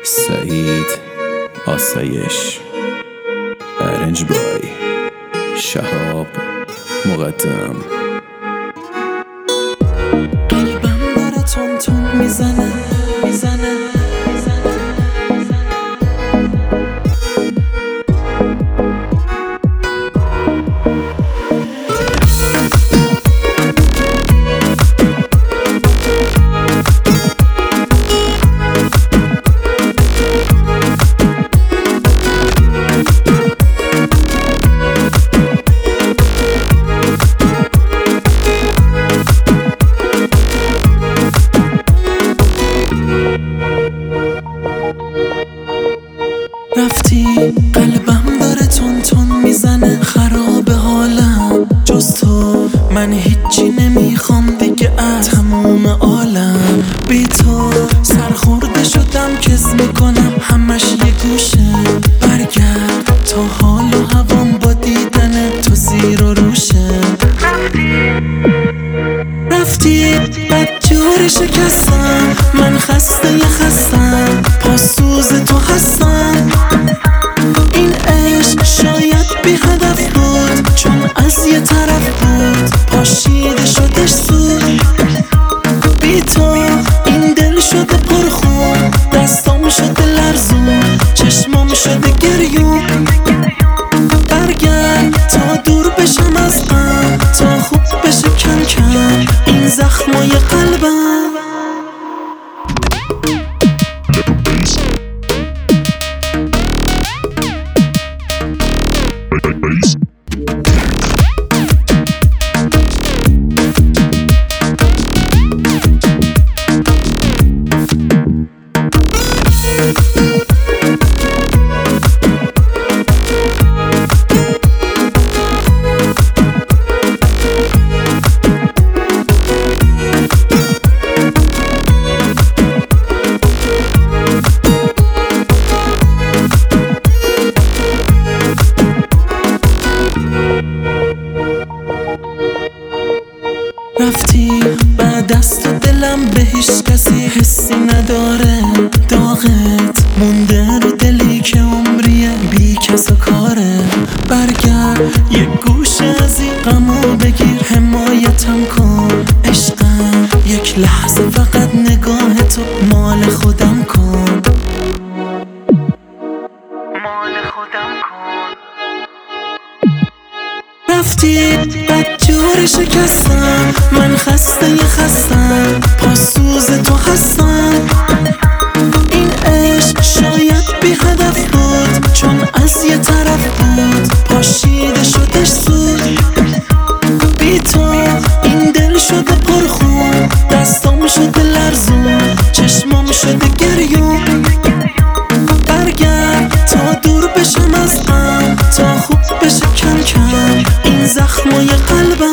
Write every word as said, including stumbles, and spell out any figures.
سعید آسایش، ارنج بای شهاب مقدم. قلبم داره تون تون میزنه میزنه رفتی قلبم داره تون تون میزنه، خراب حالم جز تو، من هیچی نمیخوام دیگه از تموم عالم. بی تو سرخورده شدم، کس میکنم همش یه گوشه. برگرد تا حال و هوام با دیدن تو زیر و روشه. رفتی بدجوری شکستم، من خسته یه خستم، پاسوز تو هستم. این عشق شاید بی هدف بود، چون از یه طرف بود پاشیده شدش سود. بی تو این دل شده پرخون، دستام شده لرزون، چشمام شده گریون. برگرد تا دور بشم از غم، تا خوب بشه کم کم این زخمای قلبم. رفتی بعد از تو دلم به هیچ کسی حسی نداره. داغت مونده رو دلی که عمریه بی کس و کاره. برگرد یه گوشه از این غمو بگیر، حمایتم کن عشقم. یک لحظه فقط نگاه تو مال خودم کن، مال خودم کن. رفتی بدجوری شکستم، من خسته یه خستم، پاسوز تو هستم. این عشق شاید بی هدف بود، چون از یه طرف بود پاشیده شدش سود. بی تو این دل شده پرخون، دستام شده لرزون، چشمام شده گریون. برگرد تا دور بشم از غم، تا خوب بشه کم کم این زخمای قلبم.